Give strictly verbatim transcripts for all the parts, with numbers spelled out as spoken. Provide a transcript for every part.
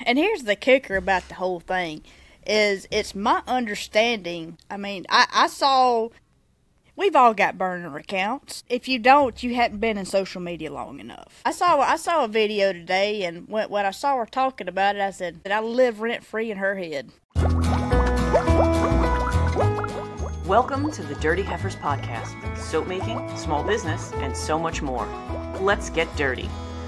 And here's the kicker about the whole thing, is it's my understanding, I mean, I, I saw, we've all got burner accounts. If you don't, you haven't been in social media long enough. I saw I saw a video today, and when, when I saw her talking about it, I said that I live rent-free in her head. Welcome to the Dirty Heifers Podcast. Soap making, small business, and so much more. Let's get dirty.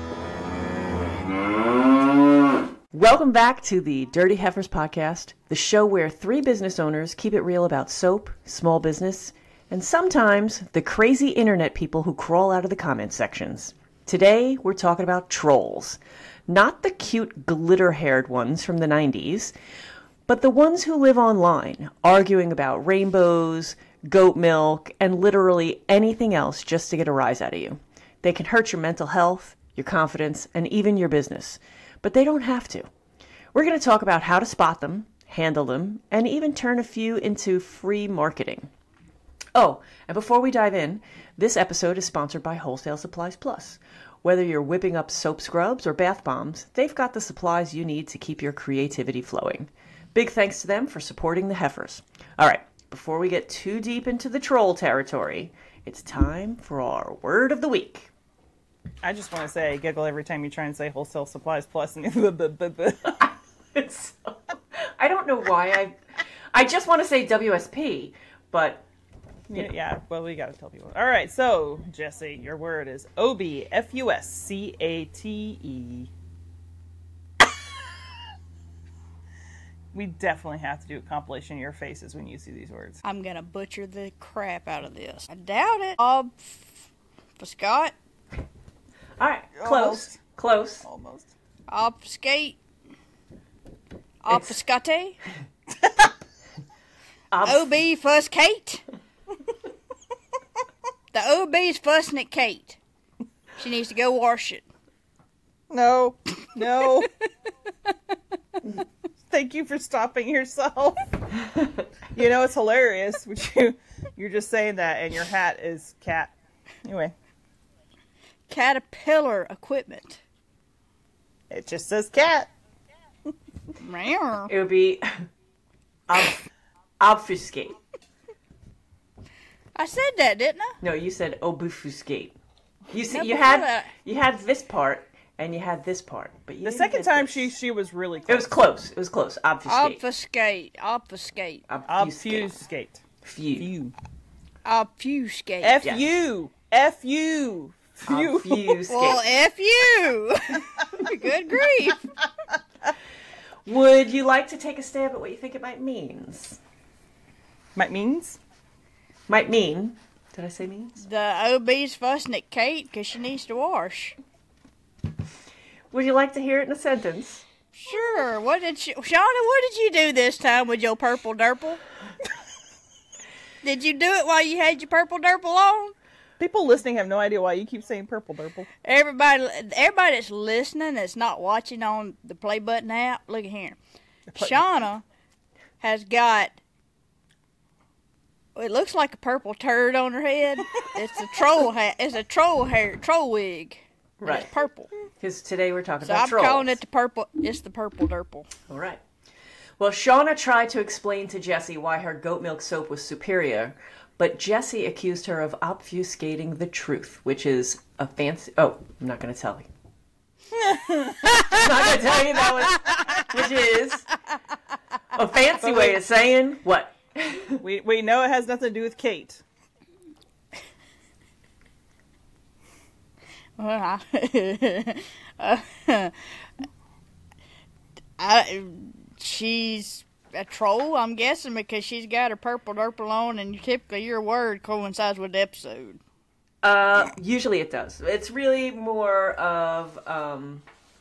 Welcome back to the Dirty Heifers Podcast, the show where three business owners keep it real about soap, small business, and sometimes the crazy internet people who crawl out of the comment sections. Today, we're talking about trolls. Not the cute glitter-haired ones from the nineties, but the ones who live online, arguing about rainbows, goat milk, and literally anything else just to get a rise out of you. They can hurt your mental health, your confidence, and even your business. But they don't have to. We're going to talk about how to spot them, handle them, and even turn a few into free marketing. Oh, and before we dive in, this episode is sponsored by Wholesale Supplies Plus. Whether you're whipping up soap scrubs or bath bombs, they've got the supplies you need to keep your creativity flowing. Big thanks to them for supporting the Heifers. All right, before we get too deep into the troll territory, it's time for our word of the week. I just want to say I giggle every time you try and say Wholesale Supplies Plus. And the, the, the, the. It's so, I don't know why I... I just want to say W S P, but... You know. Yeah, well, we got to tell people. All right, so, Jesse, your word is O B F U S C A T E. We definitely have to do a compilation of your faces when you see these words. I'm going to butcher the crap out of this. I doubt it. Obfuscate. All right, close, Almost. close. Almost. Obfuscate. Obfuscate. Obf- O B fuss Kate. The O B's fussing at Kate. She needs to go wash it. No. No. Thank you for stopping yourself. You know, it's hilarious. Which you, you're just saying that, and your hat is cat. Anyway. Caterpillar equipment. It just says cat. Meow. It would be ob- obfuscate. I said that, didn't I? No, you said obfuscate. You see, No, you before had that. you had this part and you had this part, but you The didn't second get time this. she she was really close. It was close. It was close. Obfuscate. Obfuscate. Obfuscate. Obfuscate. Obfuscate. Few. Few. Obfuscate. F Yes. U. F U. Few. Obfuscate. Well, F you. Good grief. Would you like to take a stab at what you think it might means? Might means? Might mean. Did I say means? The O B's fussing at Kate because she needs to wash. Would you like to hear it in a sentence? Sure. What did you, Shauna, what did you do this time with your purple derple? Did you do it while you had your purple derple on? People listening have no idea why you keep saying purple derple. Everybody, everybody that's listening, that's not watching on the play button app, look at here. Shauna has got, it looks like a purple turd on her head. It's a troll hat. It's a troll hair, troll wig. And Right. It's purple. Because today we're talking So about I'm trolls. calling it the purple. It's the purple derple. All right. Well, Shauna tried to explain to Jessie why her goat milk soap was superior, but Jessie accused her of obfuscating the truth, which is a fancy... Oh, I'm not going to tell you. I'm not going to tell you that one, which is a fancy way of saying what? We we know it has nothing to do with Kate. Well, I, uh, I, she's a troll, I'm guessing, because she's got her purple derple on, and typically your word coincides with the episode. Uh, usually it does. It's really more of um,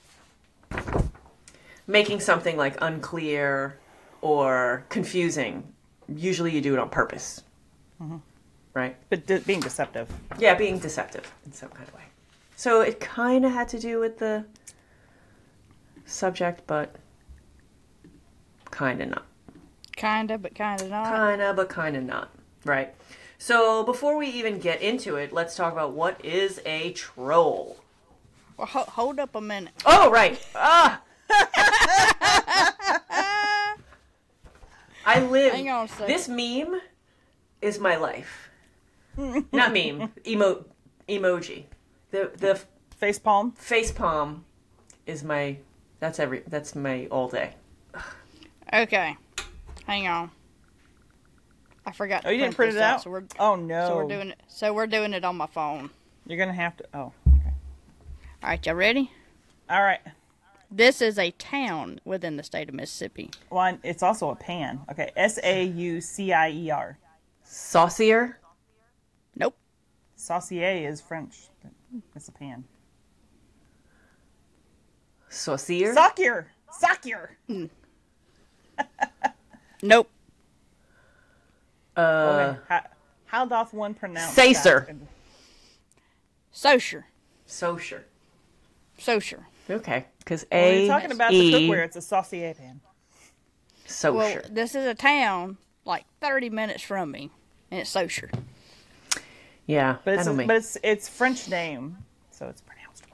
making something like unclear or confusing. Usually you do it on purpose. Mm-hmm. Right? But de- being deceptive. Yeah, being deceptive in some kind of way. So it kind of had to do with the subject, but kind of not. Kinda, but kinda not. Kind of, but kind of not. Right? So before we even get into it, let's talk about what is a troll. Well, ho- hold up a minute. Oh, right. Ah! I live. Hang on a second. This meme is my life. Not meme. Emo emoji. The the Face palm. face palm is my. That's every. That's my all day. Okay. Hang on. I forgot to Oh, you didn't print print this it out? So we're, Oh no. so we're doing it. So we're doing it on my phone. You're gonna have to. Oh. Okay. All right, y'all ready? All right. This is a town within the state of Mississippi. One. It's also a pan. Okay. S A U C I E R. Saucier. Nope. Saucier is French. It's a pan. Saucier. Saucier. Saucier. Nope. Uh. Okay. How, how doth one pronounce Sacer. that? Saucier. Saucier. Saucier. Okay. Because When A you're talking about the E cookware, it's a saucier pan. Saucier. Well, this is a town like thirty minutes from me, and it's Saucier. Yeah. But I it's don't a, mean. but it's it's French name, so it's pronounced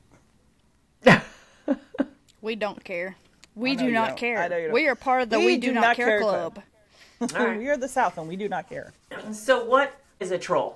wrong. We don't care. We I know do you not don't. care. I know you don't. We are part of the We We, Do, do Not, not Care, care Club. All right. We are the South, and we do not care. So what is a troll?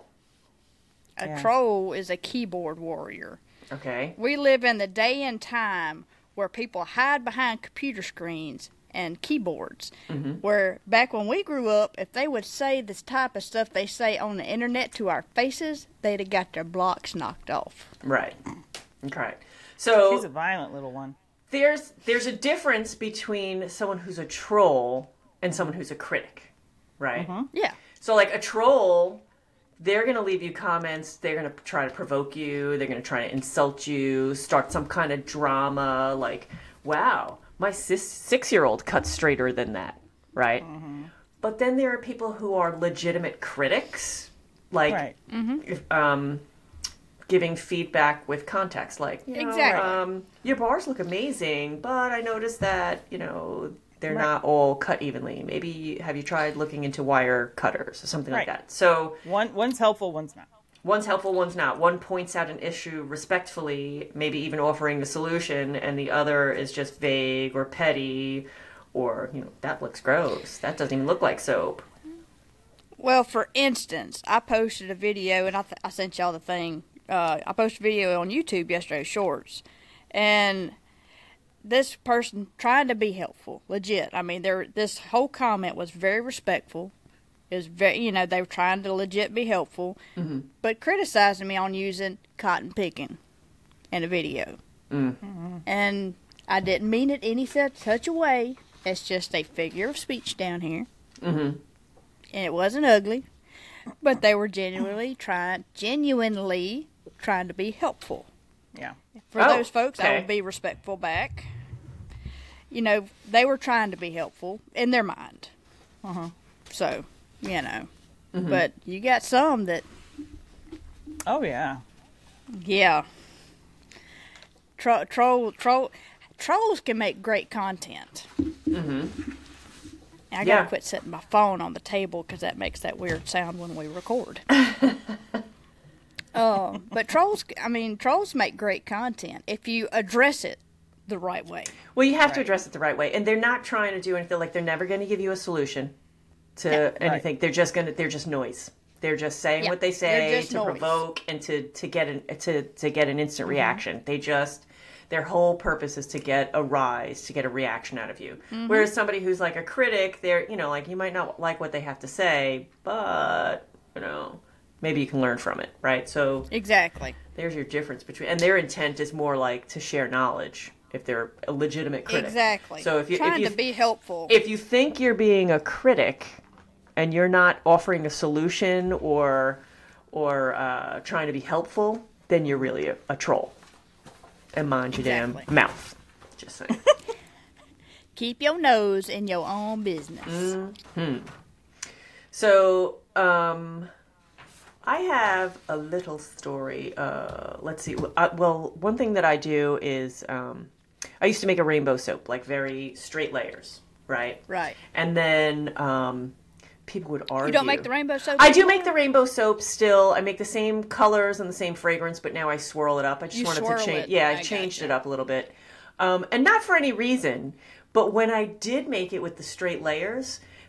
A Yeah. troll is a keyboard warrior. Okay. We live in the day and time where people hide behind computer screens and keyboards. Mm-hmm. Where back when we grew up, if they would say this type of stuff they say on the internet to our faces, they'd have got their blocks knocked off. Right. Okay. She's a So violent little one. there's there's a difference between someone who's a troll and someone who's a critic, right? Yeah. So like a troll, they're going to leave you comments, they're going to try to provoke you, they're going to try to insult you, start some kind of drama like, wow, my sis- six-year-old cut straighter than that, right? But then there are people who are legitimate critics, like Right. if, um, giving feedback with context, like, you know, Exactly. um, your bars look amazing, but I noticed that, you know, they're not all cut evenly. Maybe have you tried looking into wire cutters or something like Right. that? So One one's helpful, one's not. one's helpful, one's not. One points out an issue respectfully, maybe even offering the solution, and the other is just vague or petty, or, you know, that looks gross. That doesn't even look like soap. Well, for instance, I posted a video, and I, th- I sent y'all the thing. Uh, I posted a video on YouTube yesterday, Shorts, and this person trying to be helpful, legit. I mean, there. This whole comment was very respectful. It was very, you know, they were trying to legit be helpful, Mm-hmm. but criticizing me on using cotton picking in a video, Mm. and I didn't mean it any such such a way. It's just a figure of speech down here, Mm-hmm. and it wasn't ugly, but they were genuinely trying, genuinely trying to be helpful. Yeah. For Oh, those folks, I okay. would be respectful back. You know, they were trying to be helpful in their mind. Uh-huh. So, you know. Mm-hmm. But you got some that, Oh yeah. yeah. Tro- troll, troll, trolls can make great content. Mm-hmm. And I Yeah. gotta quit setting my phone on the table because that makes that weird sound when we record. uh, but trolls, I mean, trolls make great content if you address it the right way. Well, you have to Right. address it the right way, and they're not trying to do anything. Like they're never going to give you a solution to Yeah. anything. They're just going to. They're just noise. They're just saying Yeah, what they they're say just to noise. provoke and to to get an to to get an instant Mm-hmm. reaction. They just their whole purpose is to get a rise, to get a reaction out of you. Mm-hmm. Whereas somebody who's like a critic, they're you know like you might not like what they have to say, but you know maybe you can learn from it, right? So Exactly. there's your difference between, and their intent is more like to share knowledge if they're a legitimate critic. Exactly. So if you trying if you to be helpful. if you think you're being a critic and you're not offering a solution or or uh, trying to be helpful, then you're really a, a troll. And mind your damn Exactly. mouth. Just saying. Keep your nose in your own business. So, um, I have a little story. Uh, let's see. Uh, well, one thing that I do is um, I used to make a rainbow soap, like very straight layers, right? Right. And then um, people would argue. You don't make the rainbow soap? I do anymore? make the rainbow soap still. I make the same colors and the same fragrance, but now I swirl it up. I just You wanted swirl to change. it. Yeah, I I changed gotcha. it up a little bit, um, and not for any reason. But when I did make it with the straight layers,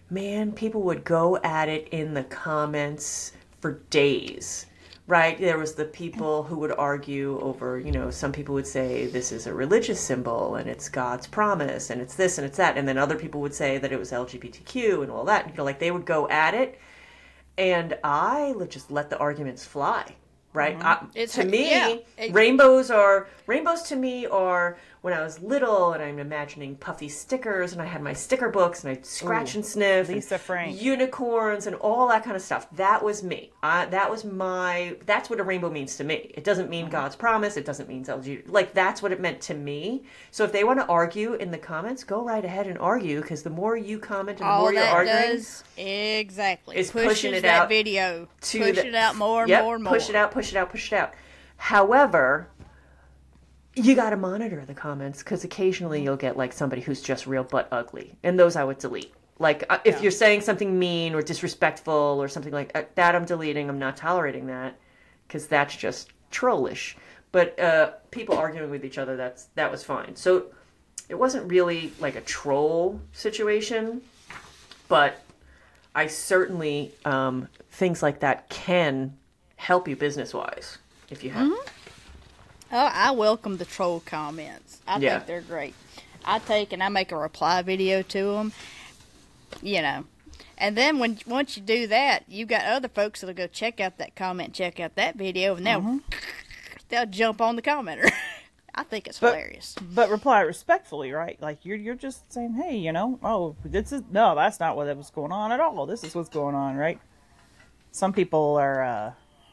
man, people would go at it in the comments for days. Right? There was the people who would argue over, you know, some people would say this is a religious symbol and it's God's promise and it's this and it's that. And then other people would say that it was L G B T Q and all that. And, you know, like they would go at it. And I would just let the arguments fly. Right? Mm-hmm. I, It's to me, yeah, it, rainbows are, rainbows to me are when I was little and I'm imagining puffy stickers and I had my sticker books and I'd scratch Ooh, and sniff. Lisa and Frank. unicorns and all that kind of stuff. That was me. I, that was my, that's what a rainbow means to me. It doesn't mean God's promise. It doesn't mean L G B T. Like, that's what it meant to me. So if they want to argue in the comments, go right ahead and argue, because the more you comment and the all more you're that arguing, does exactly is pushes pushing it that out video, to push the- it out more and Yep, more and more. push it out, push it out, push it out. However, you got to monitor the comments, because occasionally you'll get like somebody who's just real butt ugly, and those I would delete. Like uh, if Yeah. you're saying something mean or disrespectful or something like uh, that, I'm deleting. I'm not tolerating that, because that's just trollish. But uh, people arguing with each other, that's that was fine. So it wasn't really like a troll situation, but I certainly um, things like that can help you business wise if you have. Mm-hmm. Oh, I welcome the troll comments. I Yeah. think they're great. I take and I make a reply video to them, you know. And then when once you do that, you got other folks that'll go check out that comment, check out that video, and they'll Mm-hmm. they'll jump on the commenter. I think it's But- hilarious. But reply respectfully, right? Like you're you're just saying, hey, you know, oh, this is no, that's not what was going on at all. This is what's going on, right? Some people are uh,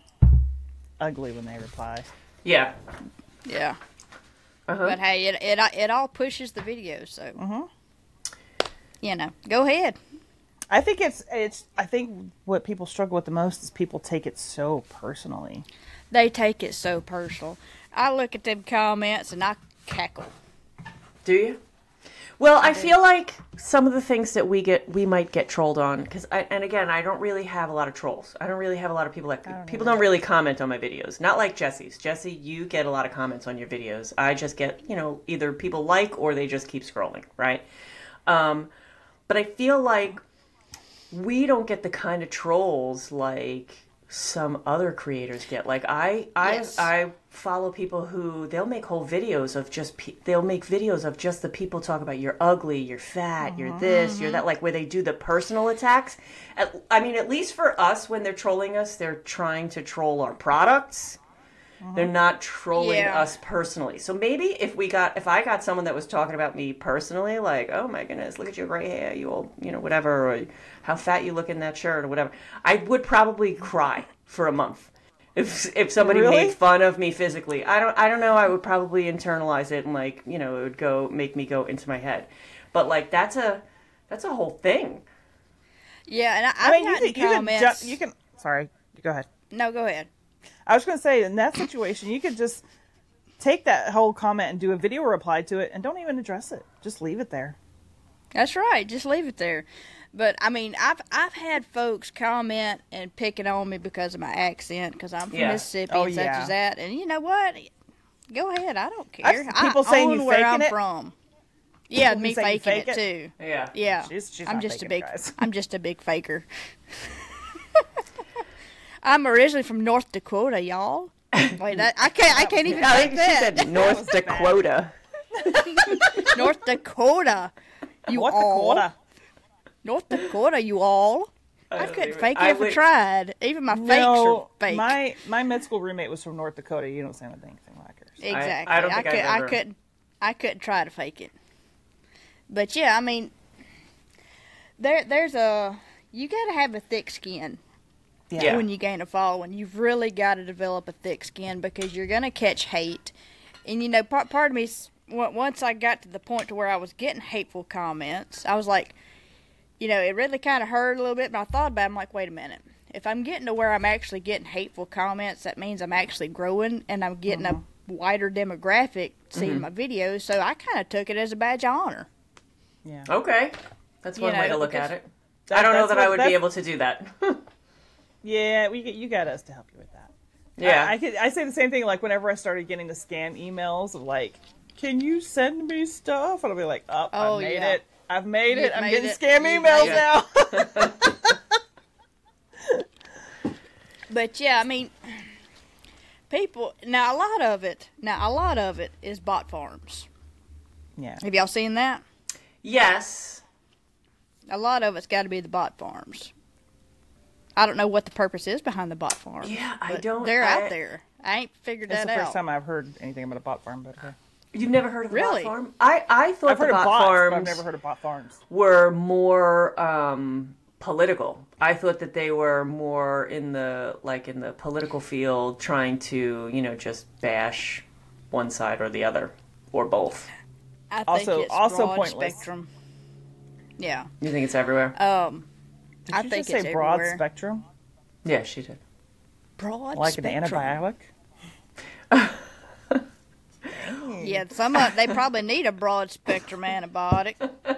ugly when they reply. Yeah. Yeah. Uh-huh. But hey, it it it all pushes the video, so Mhm. you know, go ahead. I think it's it's. I think what people struggle with the most is people take it so personally. They take it so personal. I look at them comments and I cackle. Do you? Well, I feel like some of the things that we get, we might get trolled on, because I, and again, I don't really have a lot of trolls. I don't really have a lot of people that, don't people don't really comment on my videos. Not like Jesse's. Jesse, you get a lot of comments on your videos. I just get, you know, either people like or they just keep scrolling, right? Um, but I feel like we don't get the kind of trolls like some other creators get. Like I, I, Yes. I follow people who they'll make whole videos of just pe- they'll make videos of just the people talk about you're ugly, you're fat, you're this, you're that. Like where they do the personal attacks. At, I mean, at least for us, when they're trolling us, they're trying to troll our products. They're not trolling Yeah. us personally. So maybe if we got, if I got someone that was talking about me personally, like, oh my goodness, look at your gray hair, you old, you know, whatever, or how fat you look in that shirt, or whatever, I would probably cry for a month. If if somebody Really? made fun of me physically, I don't I don't know. I would probably internalize it and like you know it would go make me go into my head. But like that's a that's a whole thing. Yeah, and I, I I've mean, you gotten can, you can, comments. ju- you can. Sorry, go ahead. No, go ahead. I was going to say, in that situation, you could just take that whole comment and do a video reply to it, and don't even address it. Just leave it there. That's right. Just leave it there. But I mean, I've I've had folks comment and picking on me because of my accent, because I'm from Yeah. Mississippi Oh, and such yeah. as that. And you know what? Go ahead. I don't care. I've- people I saying own you where faking I'm it. from. Yeah, People me who say you faking fake it, it. too. Yeah. Yeah, She's- she's I'm not just a faking it, big. guys. I'm just a big faker. I'm originally from North Dakota, y'all. Wait, that, I can't. I can't even I fake think she that. said North bad. Dakota. North Dakota. You What the all. quarter? North Dakota, you all. I, don't couldn't even- fake it I if I would- tried. Even my fakes No, are fake. my my mid school roommate was from North Dakota. You don't sound anything like her. exactly. I don't think could, I've ever- I couldn't. I couldn't try to fake it. But yeah, I mean, there there's a you got to have a thick skin Yeah. when you gain a following. You've really got to develop a thick skin because you're gonna catch hate. And you know, part part of me, once I got to the point to where I was getting hateful comments, I was like, you know, it really kind of hurt a little bit. But I thought about it, I'm like, wait a minute. If I'm getting to where I'm actually getting hateful comments, that means I'm actually growing and I'm getting a wider demographic seeing my videos. So I kind of took it as a badge of honor. Yeah. Okay, that's You one way know, to look because at it. That- I don't know that's that what- I would be that's- able to do that. Yeah, we get you got us to help you with that. Yeah. I, I could I say the same thing like whenever I started getting the scam emails of like, can you send me stuff? And I'll be like, oh, Oh, I made yeah. it. I've made You've it. I'm made getting it. scam You've emails made it. now. But yeah, I mean, people now a lot of it. Now a lot of it is bot farms. Yeah. Have y'all seen that? Yes. A lot of it's got to be the bot farms. I don't know what the purpose is behind the bot farms. Yeah, I but don't- They're I- out there. I ain't figured It's that the out. first time I've heard anything about a bot farm, but okay. You've never heard of a Really? bot farm? I, I thought I've the heard of bot bots, farms but I've never heard of bot farms. were more um, political. I thought that they were more in the like in the political field, trying to you know just bash one side or the other or both. I think Also- it's also broad pointless. spectrum. Yeah. You think it's everywhere? Um, Did I you think just it's say broad everywhere. spectrum? Yeah, she did. Broad Like spectrum. an antibiotic? Yeah, some of they probably need a broad spectrum antibiotic.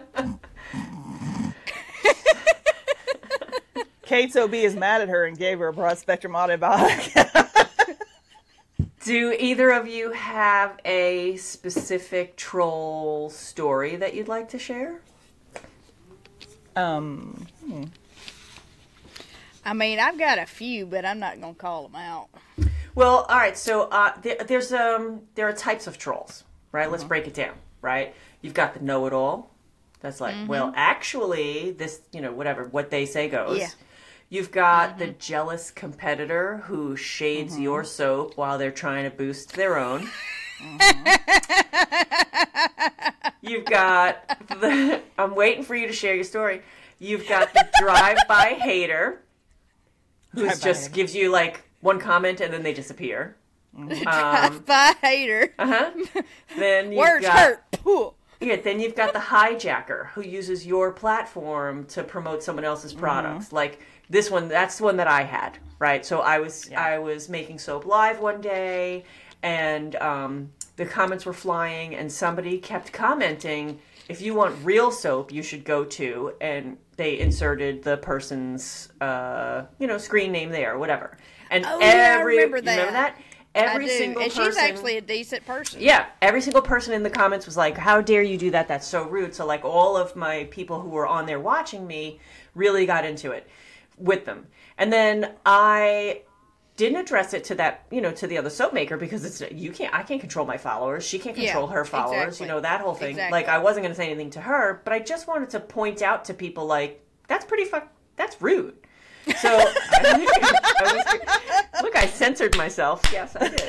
Kate's O B is mad at her and gave her a broad spectrum antibiotic. Do either of you have a specific troll story that you'd like to share? um, I mean, I've got a few, but I'm not gonna call them out. Well, all right. So uh, there, there's um there are types of trolls, right? Let's break it down, right? You've got the know-it-all. That's like, well, actually, this you know whatever what they say goes. Yeah. You've got the jealous competitor who shades your soap while they're trying to boost their own. You've got the. I'm waiting for you to share your story. You've got the drive-by hater, who Drive-by just hater. gives you like one comment and then they disappear. Um, By hater. uh-huh. Then you've Words got, hurt. Pooh. Yeah, then you've got the hijacker who uses your platform to promote someone else's products. Like this one, that's the one that I had, right? So I was Yeah. I was making Soap Live one day, and um, the comments were flying, and somebody kept commenting, if you want real soap, you should go to, and they inserted the person's, uh, you know, screen name there or whatever. And Oh, yeah, I every, remember you remember that. that? Every I do. single and person. she's actually a decent person. Yeah, every single person in the comments was like, how dare you do that? That's so rude. So, like, all of my people who were on there watching me really got into it with them. And then I didn't address it to that, you know, to the other soap maker because it's, you can't, I can't control my followers. She can't Yeah, control her followers, exactly. you know, that whole thing. Exactly. Like, I wasn't going to say anything to her, but I just wanted to point out to people, like, that's pretty fuck, that's rude. So, I was, look, I censored myself. Yes, I did.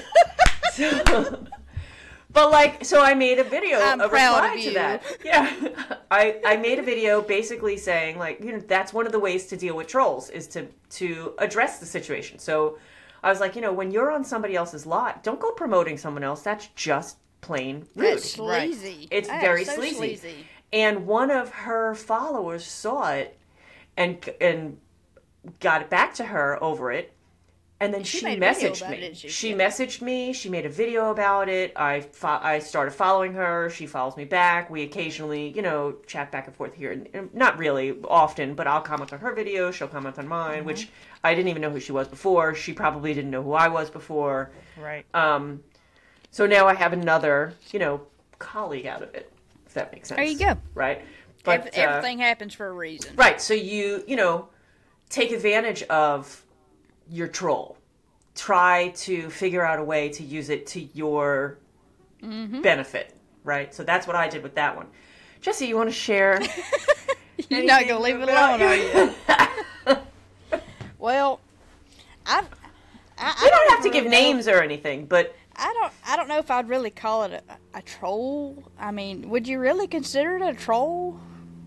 So, but like, so I made a video, I'm a proud reply of to you. that. Yeah, I I made a video basically saying like, you know, that's one of the ways to deal with trolls is to to address the situation. So I was like, you know, when you're on somebody else's lot, don't go promoting someone else. That's just plain rude. That's sleazy. It's That very is so sleazy. sleazy. And one of her followers saw it and and got it back to her over it. And then She she, made a video messaged about me. it, didn't she? She Yeah. messaged me. She made a video about it. I fo- I started following her. She follows me back. We occasionally, you know, chat back and forth here. And- and Not really often, but I'll comment on her video. She'll comment on mine, Mm-hmm. which I didn't even know who she was before. She probably didn't know who I was before. right. Um, so now I have another, you know, colleague out of it, if that makes sense. There you go. Right? Ev- uh, Everything happens for a reason. Right. So you, you know, take advantage of your troll. Try to figure out a way to use it to your Mm-hmm. benefit. Right. So that's what I did with that one. Jesse, you want to share? You're not anything gonna leave it about alone, your- are you? Well, I. I, I You don't have to really give know- names or anything, but I don't. I don't know if I'd really call it a, a troll. I mean, would you really consider it a troll?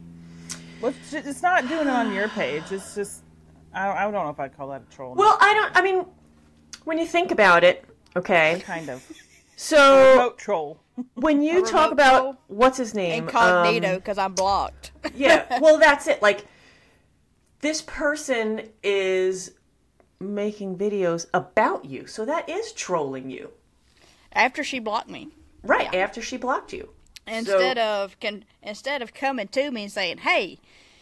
Well, it's ju- it's not doing it on your page. It's just, I, I don't know if I'd call that a troll. well, I don't. I mean, when you think about it, okay. kind of. So Remote troll. when you A talk remote about troll? what's his name, Incognito, Um, because I'm blocked. yeah, well, that's it. Like, this person is making videos about you, so that is trolling you, After she blocked me, right? Yeah. After she blocked you, instead So- of can instead of coming to me and saying, "Hey,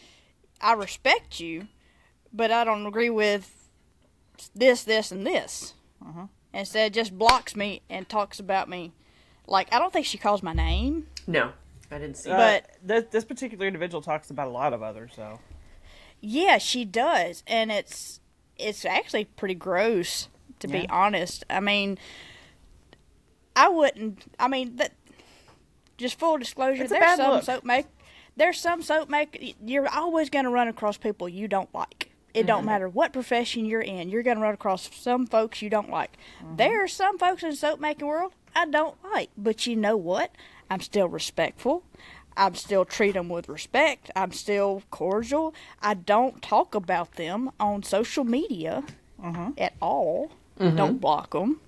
I respect you, but I don't agree with this, this, and this," Uh-huh. instead just blocks me and talks about me. Like, I don't think she calls my name. no, I didn't see Uh, that. But this, this particular individual talks about a lot of others, so. yeah, she does, and it's it's actually pretty gross, to Yeah. be honest. I mean, I wouldn't. I mean, that. Just full disclosure, It's a there's bad some look. soap make. There's some soap make. You're always going to run across people you don't like. It don't matter what profession you're in. You're going to run across some folks you don't like. There are some folks in the soap making world I don't like, but you know what? I'm still respectful. I'm still treat them with respect. I'm still cordial. I don't talk about them on social media at all. Don't block them.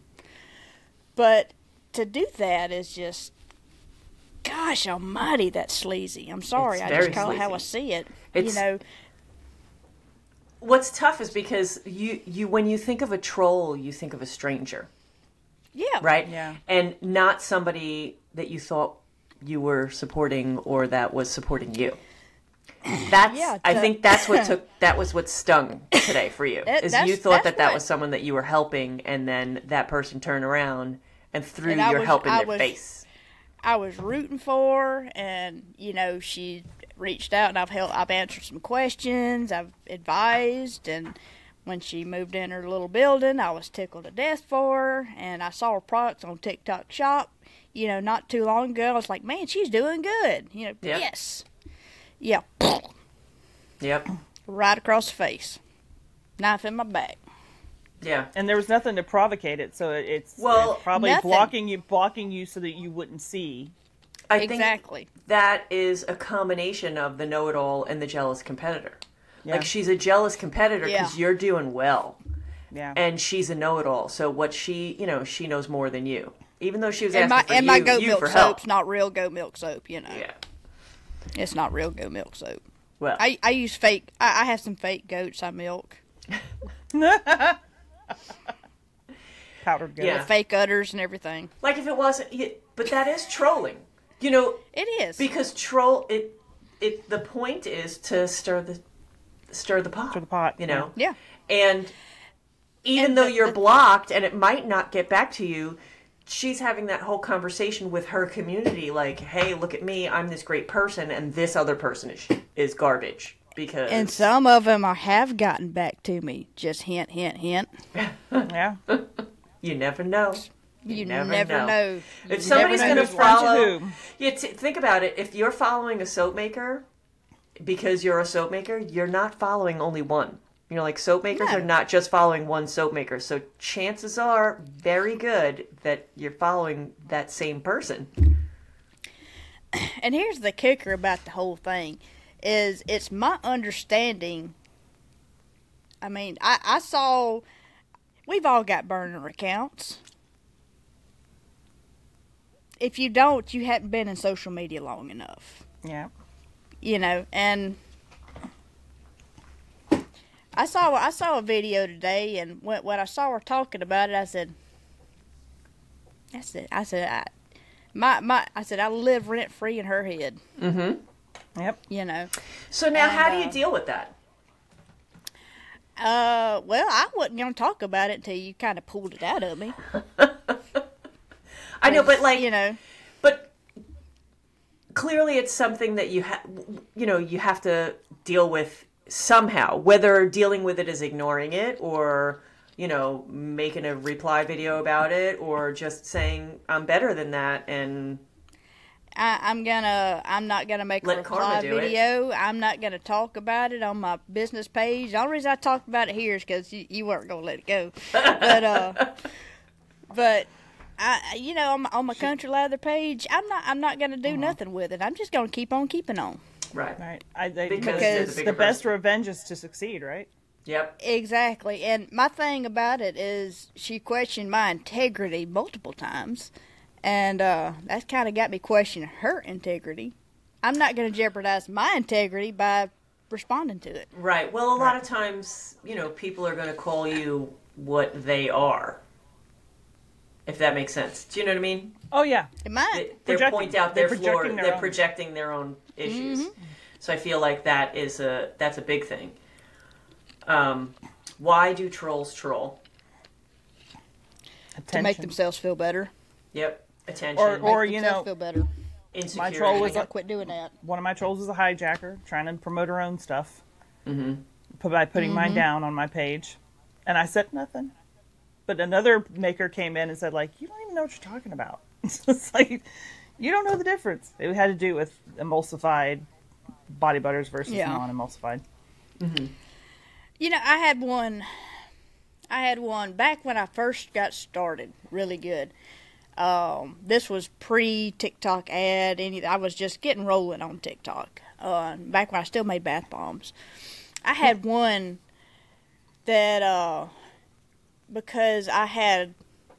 But to do that is just, gosh almighty, that's sleazy. I'm sorry. It's I very just call it how I sleazy. see it. It's- you know, What's tough is because you, you when you think of a troll, you think of a stranger, yeah. right? Yeah. And not somebody that you thought you were supporting or that was supporting you. That's Yeah, I to- think that's what took that was what stung today for you. That- is that's- you thought that's that that what- was someone that you were helping, and then that person turned around and threw And I your was- help in I their was- face. I was rooting for, and you know, she reached out, and I've helped. I've answered some questions. I've advised, and when she moved in her little building, I was tickled to death for her. And I saw her products on TikTok Shop, you know, not too long ago. I was like, man, she's doing good. You know, Yeah. yes, yeah, Yep. right across the face, knife in my back. Yeah. And there was nothing to provocate it, so it, it's, Well, it's probably nothing. blocking you, blocking you so that you wouldn't see. I think Exactly. that is a combination of the know-it-all and the jealous competitor. Yeah. Like, she's a jealous competitor because Yeah. you're doing well, Yeah. and she's a know-it-all. So what she, you know, she knows more than you. Even though she was And asking my for and you, my goat you milk for help. soap's not real goat milk soap. You know, Yeah. it's not real goat milk soap. Well, I I use fake. I, I have some fake goats I milk. Powdered goat. Yeah. Fake udders and everything. like if it wasn't, y- but that is trolling. You know, It is. because troll it. It the point is to stir the stir the pot. Stir the pot, You know. yeah. And even And though the- you're the- blocked and it might not get back to you, she's having that whole conversation with her community like, hey, look at me, I'm this great person, and this other person is, is garbage. Because And some of them are, have gotten back to me. Just hint, hint, hint. Yeah. you never know. You, never never, know. know. If You somebody's never going know to who's watching. follow, who. yeah, t- think about it. If you're following a soap maker because you're a soap maker, you're not following only one. You know, like soap makers No. are not just following one soap maker. So chances are very good that you're following that same person. And here's the kicker about the whole thing, is it's my understanding. I mean, I, I saw, we've all got burner accounts. If you don't, you hadn't been in social media long enough. Yeah. You know, and I saw I saw a video today, and when, when I saw her talking about it, I said, I said, I said, I, my my, I said, I live rent free in her head. Mm-hmm. Yep. You know. So now, And, how do uh, you deal with that? Uh, well, I wasn't gonna talk about it until you kind of pulled it out of me. I know, but like, You know. but clearly it's something that you have, you know, you have to deal with somehow, whether dealing with it is ignoring it or, you know, making a reply video about it or just saying I'm better than that. And I, I'm gonna. I'm not gonna make Let a Karma reply do it. video. I'm not gonna talk about it on my business page. The only reason I talked about it here is because you, you weren't gonna let it go. But uh, but I, you know, on my, on my country lather page, I'm not. I'm not gonna do Uh-huh. nothing with it. I'm just gonna keep on keeping on. right. Right. I, I, Because because you're the the, bigger best person. revenge is to succeed, right? Yep. Exactly. And my thing about it is she questioned my integrity multiple times. And uh, that's kind of got me questioning her integrity. I'm not going to jeopardize my integrity by responding to it. Right. Well, a lot of times, you know, people are going to call you what they are. If that makes sense. Do you know what I mean? Oh yeah. It might. They, they Projecting. point out They're their floor. projecting their They're own. projecting their own issues. So I feel like that is a that's a big thing. Um, why do trolls troll? Attention. to make themselves feel better. Yep. Attention. Or- or- Make you themselves know- feel better. Insecurity. My troll I was gotta a, quit doing that. one of my trolls was a hijacker, trying to promote her own stuff mm-hmm. by putting mm-hmm. mine down on my page, and I said nothing. But another maker came in and said, like, you don't even know what you're talking about. It's like, you don't know the difference. It had to do with emulsified body butters versus yeah. non-emulsified. Mm-hmm. You know, I had one. I had one back when I first got started. Really good. Um, this was pre-TikTok ad. Any, I was just getting rolling on TikTok. Uh, back when I still made bath bombs. I had one that, uh, because I had,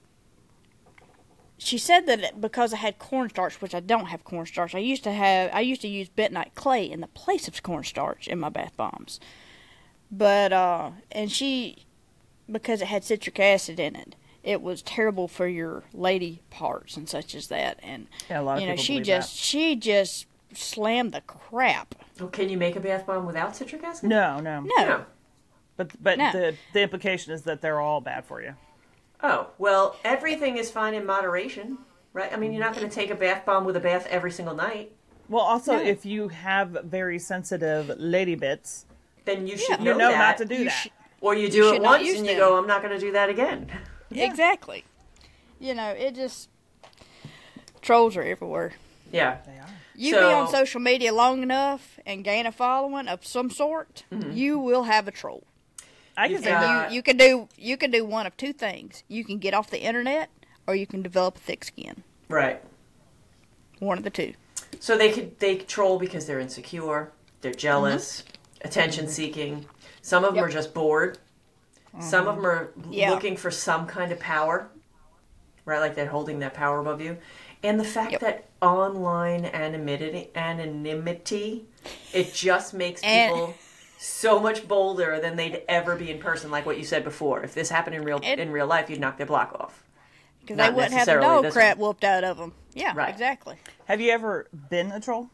she said that it, because I had cornstarch, which I don't have cornstarch. I used to have, I used to use bentonite clay in the place of cornstarch in my bath bombs. But, uh, and she, because it had citric acid in it, it was terrible for your lady parts and such as that. And, yeah, a lot of you know, people she believe just, that. she just slammed the crap. Well, can you make a bath bomb without citric acid? No, no. No. No. But, but No. the, the implication is that they're all bad for you. Oh, well, everything is fine in moderation, right? I mean, you're not going to take a bath bomb with a bath every single night. Well, also, No. if you have very sensitive lady bits, then you should Yeah. know, you know that. not to do You that. sh- Or you do You it should not once use and you them. go, I'm not going to do that again. Yeah. Exactly. You know, it just, trolls are everywhere. Yeah. They are. You So- be on social media long enough and gain a following of some sort, Mm-hmm. you will have a troll. I can You've say got- that. You you can do you can do one of two things. You can get off the internet, or you can develop a thick skin. Right. One of the two. So they could they troll because they're insecure, they're jealous, mm-hmm. attention seeking. Some of them Yep. are just bored. Mm-hmm. Some of them are Yeah. looking for some kind of power, right? Like they're holding that power above you. And the fact Yep. that online anonymity, anonymity, it just makes And- people so much bolder than they'd ever be in person. Like what you said before, if this happened in real And- in real life, you'd knock their block off. Because Not they wouldn't have the necessarily dog this crap one. whooped out of them. Yeah, Right. exactly. Have you ever been a troll?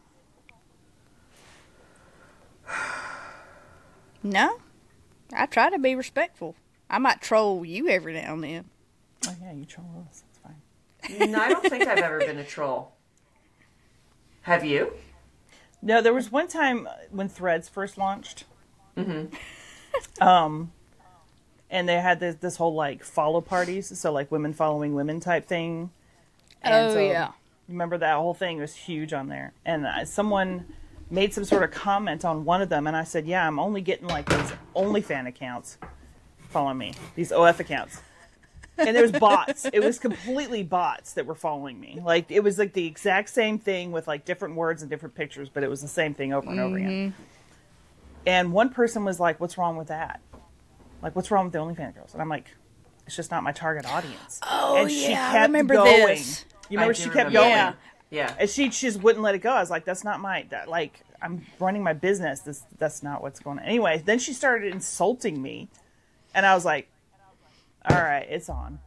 No, I try to be respectful. I might troll you every now and then. Oh, yeah, you troll us. That's fine. No, I don't think I've ever been a troll. Have you? No, there was one time when Threads first launched. Mm-hmm. um, and they had this, this whole, like, follow parties. So, like, women following women type thing. And Oh, so, yeah. Remember that whole thing was huge on there. And uh, someone made some sort of comment on one of them. And I said, yeah, I'm only getting, like, these OnlyFans accounts following me. These O F accounts. And there was bots. It was completely bots that were following me. Like, it was like the exact same thing with like different words and different pictures, but it was the same thing over and Mm-hmm. over again. And one person was like, what's wrong with that? Like, what's wrong with the OnlyFans girls? And I'm like, it's just not my target audience. Oh, and she yeah, I kept remember going. this. You remember I do she kept remember going. that. Yeah. And she, she just wouldn't let it go. I was like, that's not my, that, like, I'm running my business. This, that's not what's going on. Anyway, then she started insulting me. And I was like, all right, it's on.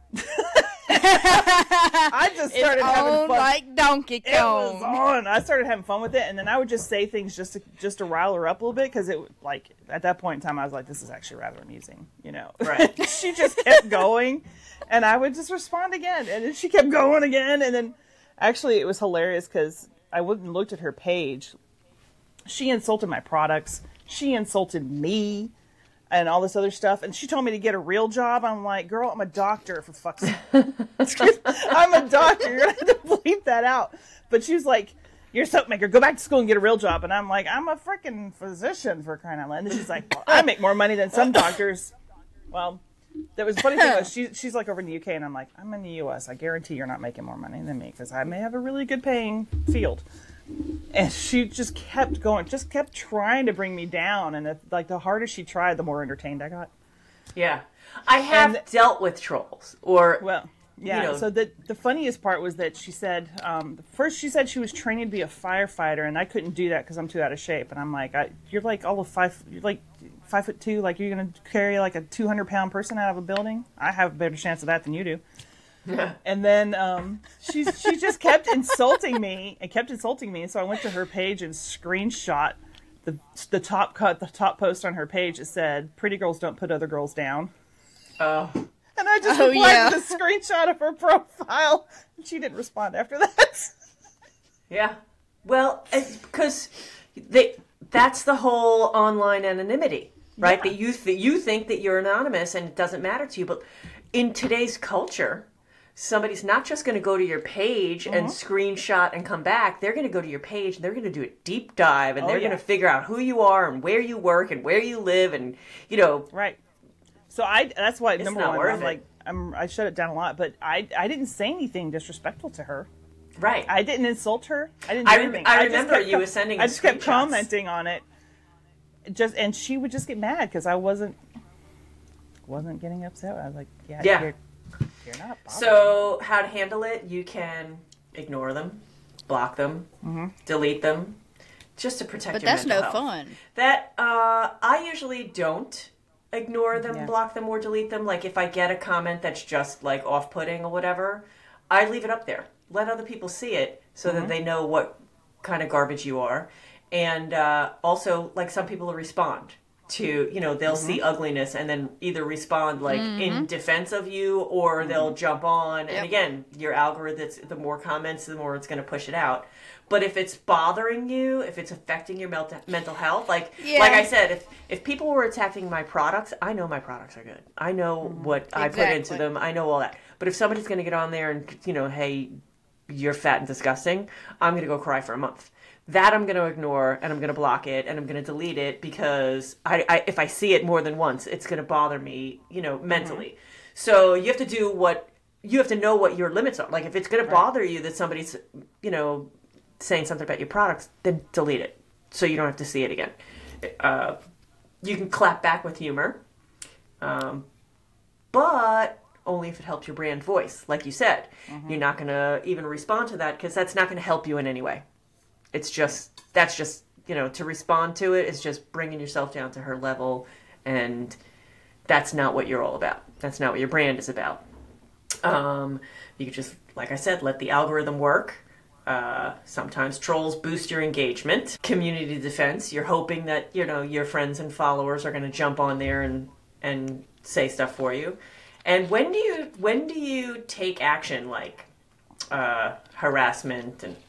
I just started It's having on fun. like Donkey It was Kong. on. I started having fun with it, and then I would just say things just to just to rile her up a little bit because it like at that point in time I was like, this is actually rather amusing, you know. Right. She just kept going, and I would just respond again, and then she kept going again, and then actually it was hilarious because I went and looked at her page. She insulted my products. She insulted me. And all this other stuff. And she told me to get a real job. I'm like, girl, I'm a doctor, for fuck's sake. I'm a doctor. You're going to have to bleep that out. But she was like, you're a soap maker. Go back to school and get a real job. And I'm like, I'm a freaking physician, for crying out loud. And then she's like, well, I make more money than some doctors. Well, that was the funny thing was she, she's like over in the U K. And I'm like, I'm in the U S. I guarantee you're not making more money than me because I may have a really good paying field. And she just kept going, just kept trying to bring me down. And it, like the harder she tried, the more entertained I got. Yeah. I have And- dealt with trolls. Or, Well, yeah. You know- So the the funniest part was that she said, um, first she said she was training to be a firefighter, and I couldn't do that because I'm too out of shape. And I'm like, I, you're like all of five, you're like five foot two. Like you're gonna carry like a two hundred pound person out of a building. I have a better chance of that than you do. And then um, she she just kept insulting me and kept insulting me. So I went to her page and screenshot the the top cut the top post on her page. It said, "Pretty girls don't put other girls down." oh, And I just Oh, replied yeah. with a screenshot of her profile. And she didn't respond after that. Yeah. Well, because they that's the whole online anonymity, right? Yeah. That you th- you think that you're anonymous and it doesn't matter to you, but in today's culture, somebody's not just going to go to your page and screenshot and come back. They're going to go to your page and they're going to do a deep dive and Oh, they're yeah. going to figure out who you are and where you work and where you live and, you know, Right. So I that's why number not one worth I'm it. like I'm I shut it down a lot, but I I didn't say anything disrespectful to her. right. I didn't insult her. I didn't do I rem- anything. I just remember kept you com- were sending I us just kept screenshots. commenting on it. Just and she would just get mad because I wasn't wasn't getting upset. I was like, yeah, Yeah. You're, you're not. bothering me. So, how to handle it? You can ignore them, block them, Mm-hmm. delete them, just to protect But your that's no mental health. fun. That uh, I usually don't ignore them, Yeah. block them, or delete them. Like if I get a comment that's just like off-putting or whatever, I leave it up there. Let other people see it so Mm-hmm. that they know what kind of garbage you are. And uh, also, like some people will respond to, you know, they'll Mm-hmm. see ugliness and then either respond like in defense of you or they'll jump on. And Yep. again, your algorithm, the more comments, the more it's going to push it out. But if it's bothering you, if it's affecting your mel- mental health, like Yeah. like I said, if if people were attacking my products, I know my products are good. I know what I put into Exactly. them. I know all that. But if somebody's going to get on there and, you know, hey, you're fat and disgusting, I'm going to go cry for a month. That I'm going to ignore and I'm going to block it and I'm going to delete it because I, I if I see it more than once, it's going to bother me, you know, mentally. So you have to do what you have to know what your limits are. Like if it's going to bother you that somebody's, you know, saying something about your products, then delete it so you don't have to see it again. Uh, you can clap back with humor, um, but only if it helps your brand voice. Like you said, you're not going to even respond to that because that's not going to help you in any way. It's just, that's just, you know, to respond to it is just bringing yourself down to her level, and that's not what you're all about. That's not what your brand is about. Um, you could just, like I said, let the algorithm work. Uh, sometimes trolls boost your engagement. Community defense, you're hoping that, you know, your friends and followers are going to jump on there and, and say stuff for you. And when do you, when do you take action like uh, harassment and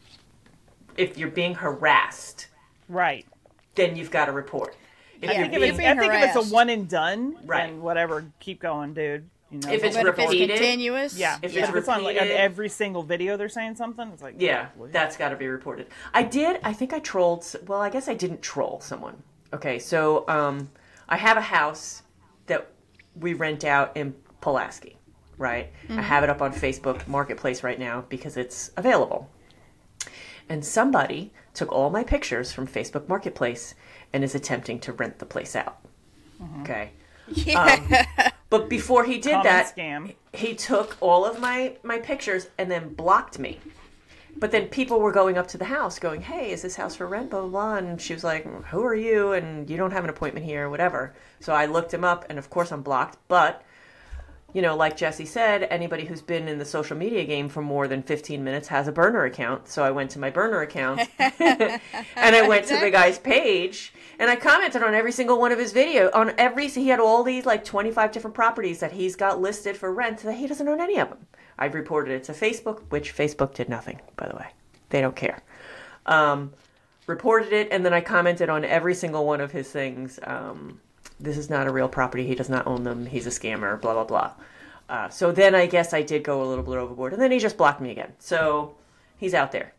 if you're being harassed, Right. then you've got to report. If I Yeah, think you're if you're it's being, I being think if it's harassed. a one and done, Right. then whatever, keep going, dude. You know, If it's But if it's repeated, continuous, yeah, if yeah. it's if it's on like on repeated- every single video they're saying something, it's like yeah, well, that's got to be reported. I did. I think I trolled. s- Well, I guess I didn't troll someone. Okay, so um, I have a house that we rent out in Pulaski, right? I have it up on Facebook Marketplace right now because it's available. And somebody took all my pictures from Facebook Marketplace and is attempting to rent the place out. Okay. yeah. But before he did common that, scam. he took all of my, my pictures and then blocked me. But then people were going up to the house going, hey, is this house for rent, blah, blah, blah. And she was like, who are you? And you don't have an appointment here, whatever. So I looked him up, and of course I'm blocked. But, you know, like Jesse said, anybody who's been in the social media game for more than fifteen minutes has a burner account. So I went to my burner account, and I went to the guy's page, and I commented on every single one of his video. On every, he had all these like twenty-five different properties that he's got listed for rent that he doesn't own any of them. I've reported it to Facebook, which Facebook did nothing, by the way. They don't care. Um, reported it, and then I commented on every single one of his things. Um, this is not a real property. He does not own them. He's a scammer, blah, blah, blah. Uh, so then I guess I did go a little bit overboard. And then he just blocked me again. So he's out there.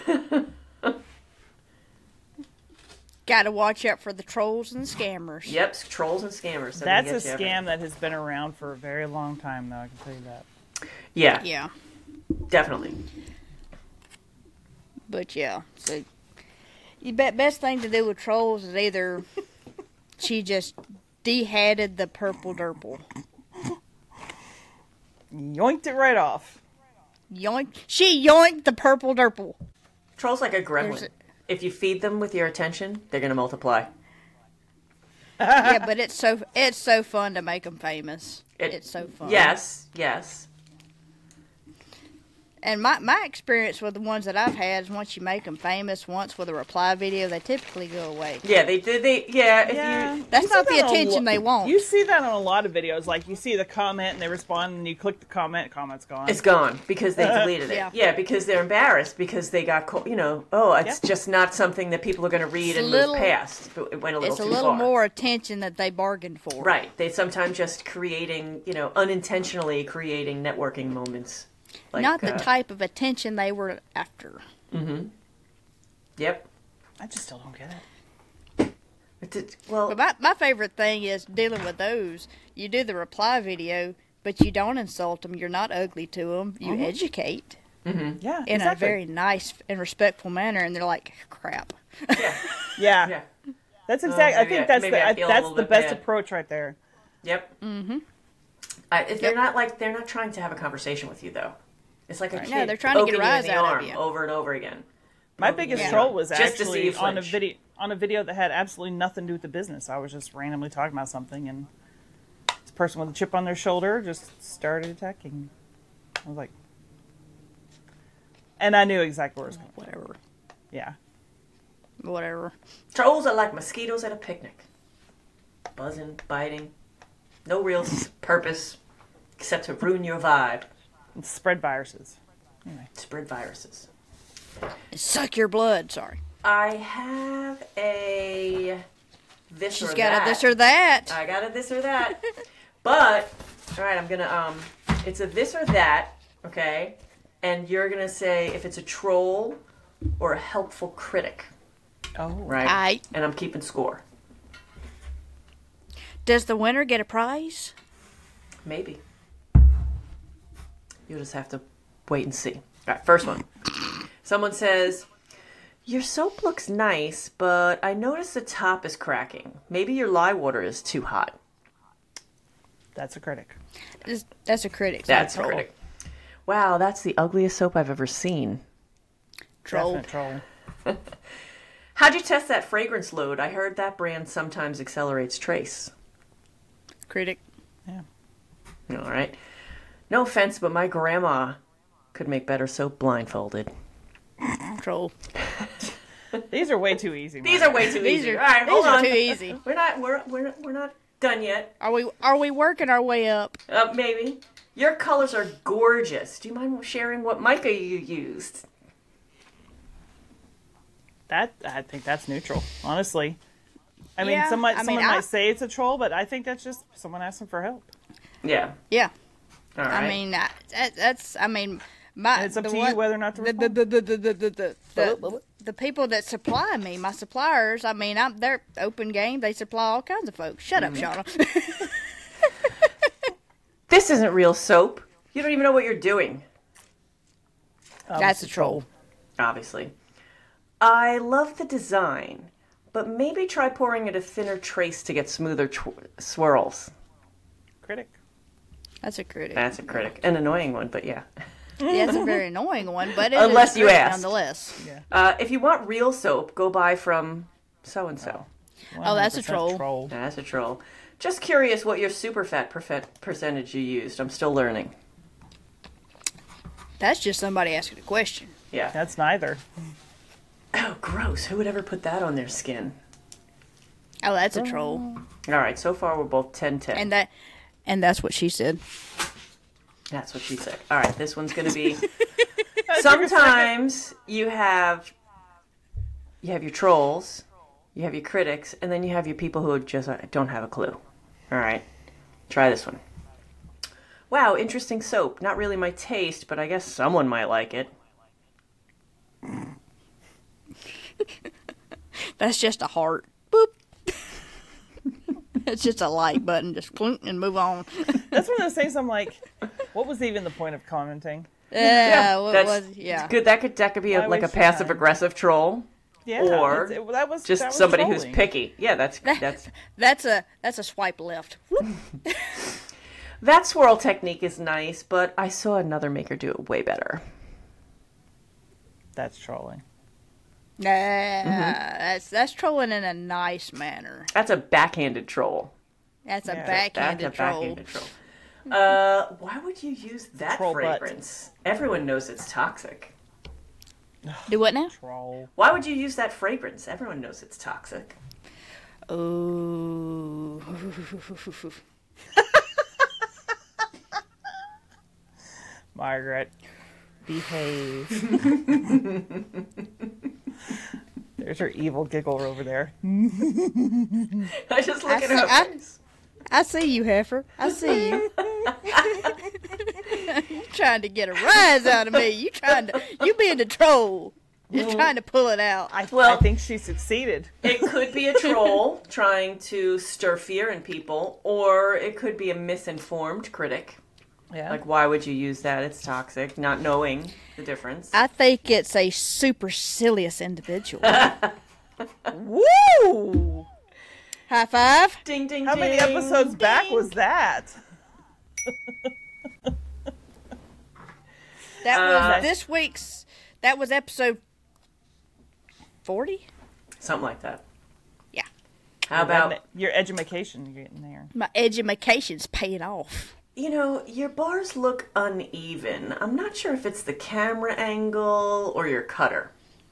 Got to watch out for the trolls and scammers. Yep, trolls and scammers. So they That's a get you everywhere. scam that has been around for a very long time, though. I can tell you that. Yeah, Yeah, definitely. but yeah. So, you bet best thing to do with trolls is either she just de-hatted the purple derple. Yoinked it right off. Yoink! She yoinked the purple derple. Trolls like a gremlin. There's a- If you feed them with your attention, they're going to multiply. Yeah, but it's so it's so fun to make them famous. It- it's so fun. Yes, yes. And my, my experience with the ones that I've had is once you make them famous, once with a reply video, they typically go away. Yeah, they did. They yeah. If Yeah. you That's You not see the that on a attention lo- they want. You see that on a lot of videos. Like, you see the comment and they respond, and you click the comment, comment's gone. it's gone because they deleted it. Yeah. Yeah, because they're embarrassed because they got co- you know. Oh, it's Yeah. just not something that people are going to read It's a and little- move past. It went a little It's a too little far. more attention that they bargained for. Right. They sometimes just creating, you know, unintentionally creating networking moments. Like, Not the uh, type of attention they were after. Yep. I just still don't get it. It did, well, But my, my favorite thing is dealing with those. You do the reply video, but you don't insult them. You're not ugly to them. You educate Yeah, in exactly. a very nice and respectful manner, and they're like, crap. yeah. Yeah. Yeah. That's exactly. maybe I think I- that's maybe the I I, feel a that's little the bit best bad. approach right there. Yep. Mm-hmm. Uh, if they're Yep. not like they're not trying to have a conversation with you though. It's like a No, kid they're trying to get poking a rise you in the out of arm you. over and over again. My Poking biggest you in Yeah. the troll arm. was just to see actually you on a flinch. video on a video that had absolutely nothing to do with the business. I was just randomly talking about something, and this person with a chip on their shoulder just started attacking. I was like, and I knew exactly where it was going. Whatever. Yeah. Whatever. Trolls are like mosquitoes at a picnic. Buzzing, biting. No real s- purpose except to ruin your vibe. And spread viruses. Spread viruses. Suck your blood. Sorry. I have a this She's or got that. a this or that. I got a this or that. But all right, I'm gonna um, it's a this or that, okay? And you're gonna say if it's a troll or a helpful critic, Oh. right? Aight. And I'm keeping score. Does the winner get a prize? Maybe. You'll just have to wait and see. All right, first one. Someone says, your soap looks nice, but I notice the top is cracking. Maybe your lye water is too hot. That's a critic. This- That's a critic. not That's a troll. critic. Wow, that's the ugliest soap I've ever seen. Troll. Definite troll. How'd you test that fragrance load? I heard that brand sometimes accelerates trace. Critic. Yeah. All right. No offense, but my grandma could make better soap blindfolded. Troll. These are way too easy. These Mark. are way too These easy. are All right, these hold are on. too easy. We're not we're we're we're not done yet. Are we are we working our way up? Uh, maybe. Your colors are gorgeous. Do you mind sharing what mica you used? That I think that's neutral. Honestly. I mean, Yeah, someone I mean, someone I- might say it's a troll, but I think that's just someone asking for help. Yeah. Yeah. All right. I mean, I, that, that's. I mean, my. And it's up the to one- you whether or not to the the, respond. the, the, the, the, the, the, the people that supply me, my suppliers. I mean, I'm they're open game. They supply all kinds of folks. Shut up, Mm-hmm. Shauna. this isn't real soap. You don't even know what you're doing. That's a troll. Obviously. I love the design, but maybe try pouring it a thinner trace to get smoother tw- swirls. Critic. That's a critic. That's a critic. An annoying one, but yeah. Yeah, it's a very annoying one, but it Unless is you critic asked. nonetheless. Yeah. Uh, if you want real soap, go buy from so-and-so. Oh, that's a one hundred percent troll. That's a troll. Just curious what your super fat perfe- percentage you used. I'm still learning. That's just somebody asking a question. Yeah. That's neither. Oh, gross. Who would ever put that on their skin? Oh, that's a troll. All right, so far we're both ten ten. And that, and that's what she said. That's what she said. All right, this one's going to be... Sometimes you have... You have your trolls, you have your critics, and then you have your people who just uh, don't have a clue. All right, try this one. Wow, interesting soap. Not really my taste, but I guess someone might like it. That's just a heart. Boop. It's just a like button. Just clunk and move on. That's one of those things I'm like, what was even the point of commenting? Yeah, what That's was yeah. good. That could that could be a, Why like a waste your time? passive aggressive troll, Yeah. Or that's- it, that was just that was somebody who's trolling. picky. Yeah, that's that's That's a that's a swipe left. that swirl technique is nice, but I saw another maker do it way better. That's trolling. Nah, that's that's trolling in a nice manner. That's a backhanded troll. That's a Yeah. backhanded That's a troll. backhanded troll. Uh, why would you use that Troll butt. fragrance? Everyone knows it's toxic. Do what now? Troll. Why would you use that fragrance? Everyone knows it's toxic. Oh. Margaret, behave. There's her evil giggle over there. I just look I at see- her I- face. I see you, heifer. I see you. You trying to get a rise out of me. You trying to. You being the troll. You're trying to pull it out. I, Well- I think she succeeded. It could be a troll trying to stir fear in people, or it could be a misinformed critic. Yeah. Like, why would you use that? It's toxic, not knowing the difference. I think it's a supercilious individual. Woo! High five. Ding, ding, How ding. many episodes back was that? That Uh, was this week's. That was episode forty. Something like that. Yeah. How about, your education you're getting there? My education's paying off. you know, your bars look uneven. I'm not sure if it's the camera angle or your cutter.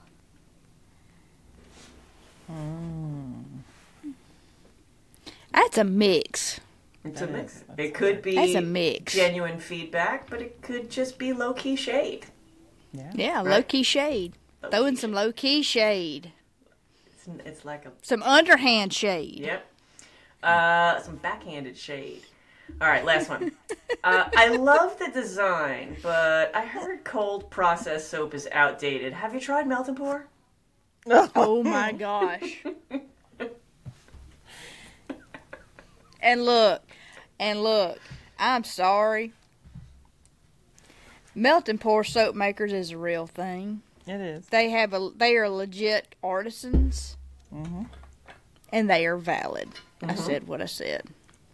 That's a mix. It's That a mix. is- that's It could be That's a mix. genuine feedback, but it could just be low-key shade. Yeah. Yeah, Right. low key shade. Low-key Throwing shade. some low key shade. It's, it's like a Some underhand shade. Yep. Uh, some backhanded shade. All right, last one. uh, I love the design, but I heard cold process soap is outdated. Have you tried Melt and Pour? Oh my gosh. And look, and look, I'm sorry. Melt and Pour soap makers is a real thing. It is. They have a they are legit artisans, Mm-hmm. and they are valid. I said what I said.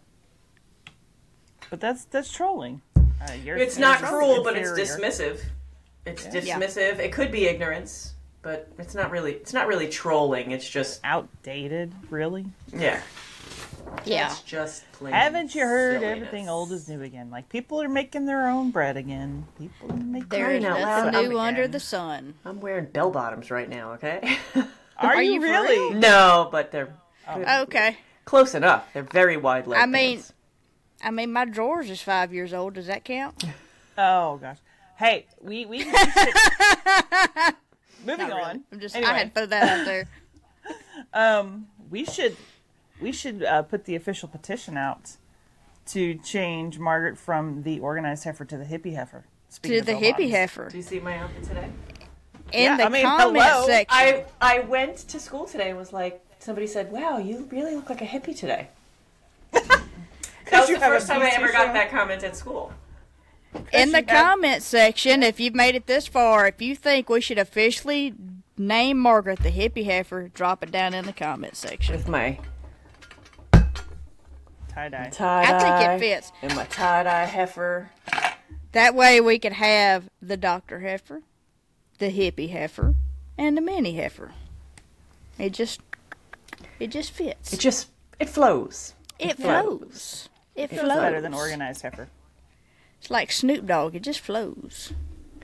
But that's that's trolling. Uh, you're, It's you're not just cruel, but it's inferior. dismissive. It's Yeah. dismissive. It could be ignorance, but it's not really. It's not really trolling. It's just Outdated, really? yeah. Yeah. It's just plain. Haven't you heard silliness. everything old is new again? Like, people are making their own bread again. People are making There Crying is out nothing loud, new I'm under again. the sun. I'm wearing bell bottoms right now. Okay. Are, Are you, you for really? real? No, but they're Okay. close enough. They're very wide leg I mean- pants. I mean, my drawers is five years old. Does that count? Oh, gosh. Hey, we... we, we should... Moving Not really. on. I'm just. Anyway, I had to throw that out there. um, we should... We should uh, put the official petition out to change Margaret from the organized heifer to the hippie heifer. Speaking To of the bell hippie bottoms. heifer. Do you see my outfit today? In Yeah, the I mean, comment hello. section. I I went to school today and was like, somebody said, "Wow, you really look like a hippie today." That was you the have a first time I P C ever got show? that comment at school. In the you got- comment section, if you've made it this far, if you think we should officially name Margaret the hippie heifer, drop it down in the comment section. With my Tie-dye. tie I think dye it fits. and my tie dye heifer. That way we could have the Doctor Heifer, the hippie heifer, and the mini heifer. It just, it just fits. It just it flows. It flows. flows. It Feels flows. better than organized heifer. It's like Snoop Dogg. It just flows.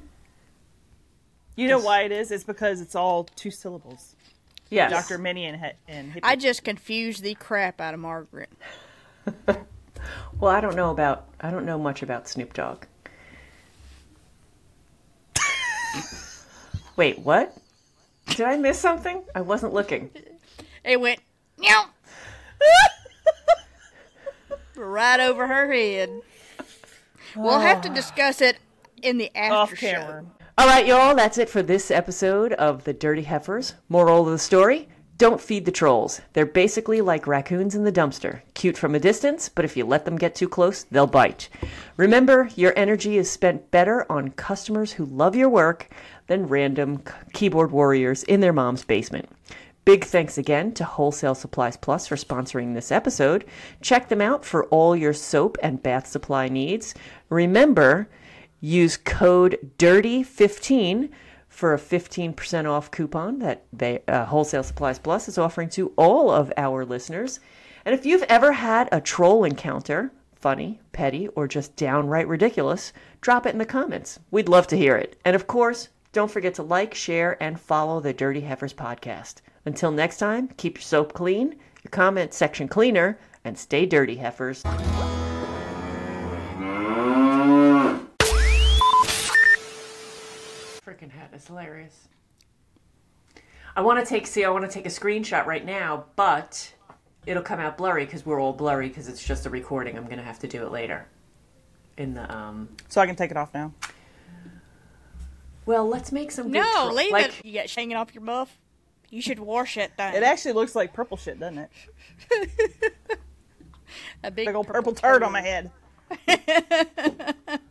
You know why it is? It's because it's all two syllables. Yes. Doctor Minnie and, he- and hippie. I just confused the crap out of Margaret. Well, I don't know about I don't know much about Snoop Dogg. Wait, what? Did I miss something? I wasn't looking. It went, meow. Right over her head. We'll have to discuss it in the after off show. camera. All right, y'all, that's it for this episode of The Dirty Heifers. Moral of the story, don't feed the trolls. They're basically like raccoons in the dumpster. Cute from a distance, but if you let them get too close, they'll bite. Remember, your energy is spent better on customers who love your work than random k- keyboard warriors in their mom's basement. Big thanks again to Wholesale Supplies Plus for sponsoring this episode. Check them out for all your soap and bath supply needs. Remember, use code dirty fifteen for a fifteen percent off coupon that they uh, Wholesale Supplies Plus is offering to all of our listeners. And if you've ever had a troll encounter, funny, petty, or just downright ridiculous, drop it in the comments. We'd love to hear it. And of course, don't forget to like, share, and follow the Dirty Heifers podcast. Until next time, keep your soap clean, your comment section cleaner, and stay dirty, heifers. Freaking hat is hilarious. I want to take, see, I want to take a screenshot right now, but it'll come out blurry because we're all blurry because it's just a recording. I'm going to have to do it later. In the, um... So I can take it off now? Well, let's make some good... No, tro- leave like, it. You got hanging off your muff. You should wash that thing. It actually looks like purple shit, doesn't it? A big, Big old purple, purple turd on my head.